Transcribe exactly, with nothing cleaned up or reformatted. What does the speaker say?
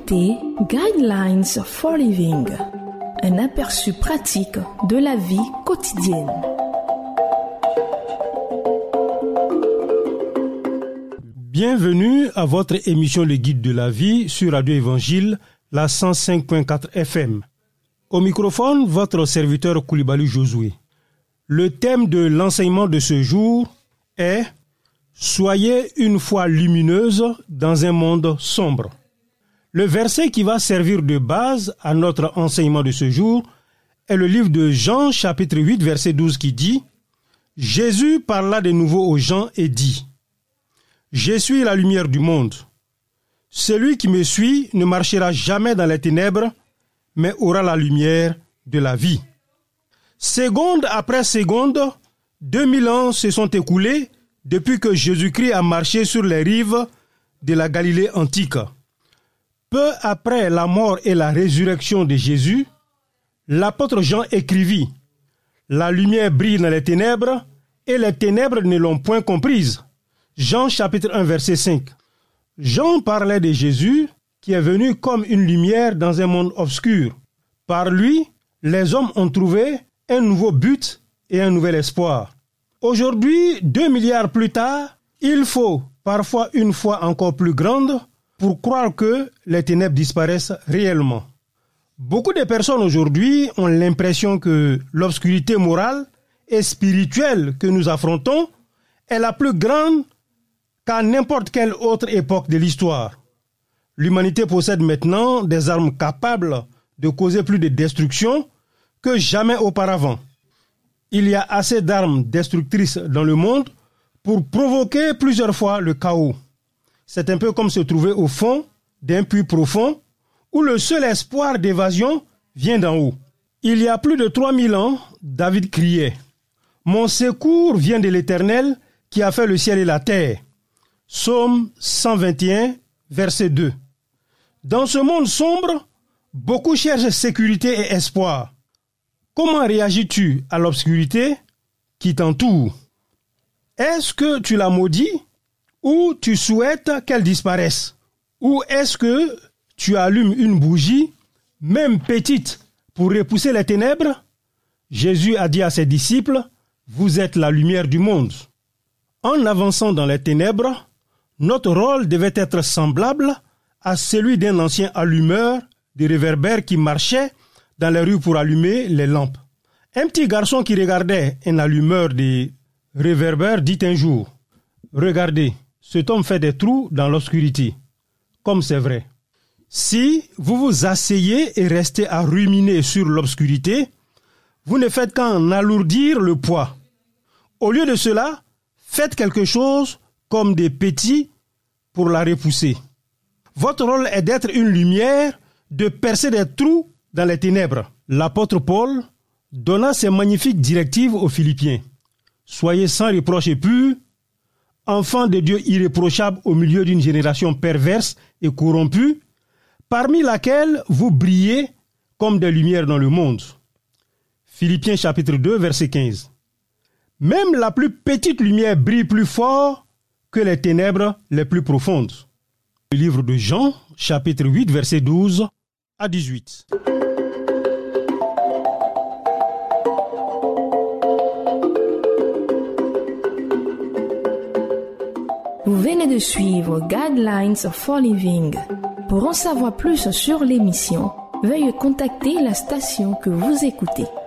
écoutez Guidelines for Living, un aperçu pratique de la vie quotidienne. Bienvenue à votre émission Le Guide de la vie sur Radio Évangile, la cent cinq point quatre F M. Au microphone, votre serviteur Koulibaly Josué. Le thème de l'enseignement de ce jour est « Soyez une foi lumineuse dans un monde sombre ». Le verset qui va servir de base à notre enseignement de ce jour est le livre de Jean, chapitre huit, verset douze, qui dit « Jésus parla de nouveau aux gens et dit « Je suis la lumière du monde. Celui qui me suit ne marchera jamais dans les ténèbres, mais aura la lumière de la vie. » Seconde après seconde, deux mille ans se sont écoulés depuis que Jésus-Christ a marché sur les rives de la Galilée antique. Peu après la mort et la résurrection de Jésus, l'apôtre Jean écrivit « La lumière brille dans les ténèbres, et les ténèbres ne l'ont point comprise. » Jean chapitre un, verset cinq. Jean parlait de Jésus qui est venu comme une lumière dans un monde obscur. Par lui, les hommes ont trouvé un nouveau but et un nouvel espoir. Aujourd'hui, deux milliards plus tard, il faut parfois une foi encore plus grande pour croire que les ténèbres disparaissent réellement. Beaucoup de personnes aujourd'hui ont l'impression que l'obscurité morale et spirituelle que nous affrontons est la plus grande qu'à n'importe quelle autre époque de l'histoire. L'humanité possède maintenant des armes capables de causer plus de destruction que jamais auparavant. Il y a assez d'armes destructrices dans le monde pour provoquer plusieurs fois le chaos. C'est un peu comme se trouver au fond d'un puits profond où le seul espoir d'évasion vient d'en haut. Il y a plus de trois mille ans, David criait « Mon secours vient de l'Éternel qui a fait le ciel et la terre. » Psaume cent vingt et un, verset deux. Dans ce monde sombre, beaucoup cherchent sécurité et espoir. Comment réagis-tu à l'obscurité qui t'entoure? Est-ce que tu la maudis ou tu souhaites qu'elle disparaisse? Ou est-ce que tu allumes une bougie, même petite, pour repousser les ténèbres? Jésus a dit à ses disciples, « Vous êtes la lumière du monde. » En avançant dans les ténèbres, notre rôle devait être semblable à celui d'un ancien allumeur de réverbères qui marchait dans les rues pour allumer les lampes. Un petit garçon qui regardait un allumeur de réverbères dit un jour « Regardez, cet homme fait des trous dans l'obscurité. » Comme c'est vrai. Si vous vous asseyez et restez à ruminer sur l'obscurité, vous ne faites qu'en alourdir le poids. Au lieu de cela, faites quelque chose comme des petits pour la repousser. Votre rôle est d'être une lumière, de percer des trous dans les ténèbres. L'apôtre Paul donna ces magnifiques directives aux Philippiens. Soyez sans reproche et purs, enfants de Dieu irréprochables au milieu d'une génération perverse et corrompue, parmi laquelle vous brillez comme des lumières dans le monde. Philippiens chapitre deux, verset quinze. Même la plus petite lumière brille plus fort que les ténèbres les plus profondes. Le livre de Jean, chapitre huit, verset douze à dix-huit. Vous venez de suivre Guidelines for Living. Pour en savoir plus sur l'émission, veuillez contacter la station que vous écoutez.